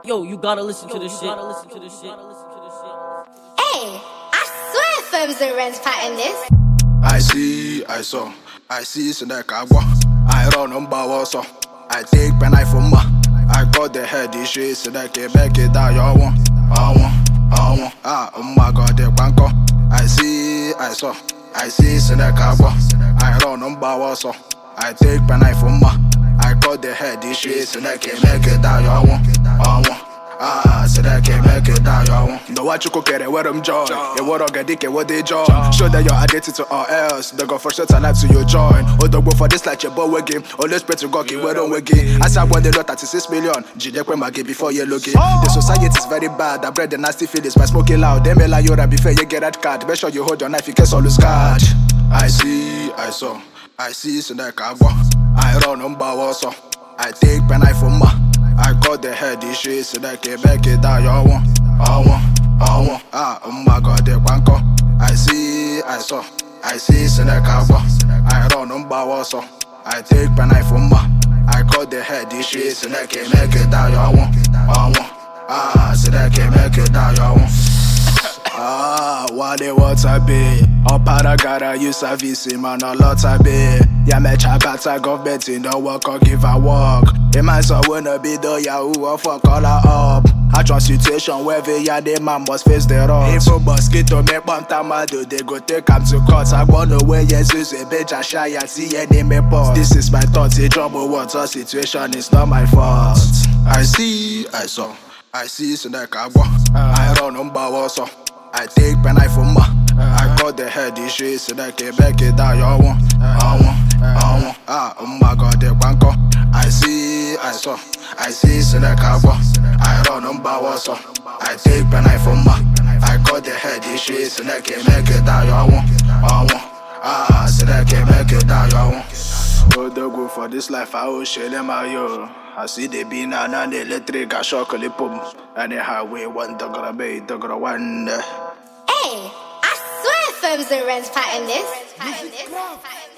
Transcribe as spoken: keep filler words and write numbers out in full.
Yo, you gotta listen to this shit. Hey, I swear firms and rents pattern this. I see, I saw, I see Senekagwa. I run on Bawa so I take pen I for ma. I got the head this shit so that can back it down. You want, I want, I want. Ah, oh my god, the banco. I see, I saw, I see Senekagwa. I run on Bawa so I take pen I for ma. I got the head this shit so that can make it down. You want, I want. Ah, so that can make it down, y'all. No, what you could get it, where I'm joy. You want to get dick, what they join. Show that you're addicted to all else. They go for shit and life to your join. Oh, don't go for this like your boy game. Always pray to God, keep where don't we game. I said, when they lot thirty-six million. G J when get before you look it. The society is very bad. I bred the nasty feelings by smoking loud. They may lie you before you get that card. Make sure you hold your knife, you can always catch. I see, I saw, I see, so that I go. I run on Bawa so I take pen I for ma. I got the head this shit so that can back it down. You want, I want, I want. Ah, oh my god, the banco. I see, I saw, I see Senekagwa. I run on Bawa so I take pen I for ma. I got the head this shit so that can make it down. You want, I want. Ah, so that can make it down. You want. Ah, what they want to be. All para gotta use service, man, a lot to be. Yeah, me chop at a government in the work or give a walk. A man so wanna be the yahoo or fuck all her up. I trust situation where the yeah, the man must face the road. If a mosquito make one time I do, they go take him to court. I wanna way yes, is a bitch, I shy and see any me boss. This is my thoughts, a trouble water situation is not my fault. I see, I saw, I see Senekagwa. I run on Bawa so I take pen I for ma. I got the head this shit so that can back it down. You want, I want, I want. Ah, oh my god, the banco. I see, I saw, I see Senekagwa. I run on Bawa so I take pen I for ma. I got the head this shit so that can make it down. You want, I want. Ah, so that can make it down. You want. Oh, they go for this life, I will share them out, yo. I see the bean and the electric, I shock a pump. And the highway, one dog, bay, dog, one. Hey, I swear firms and rents pattern this.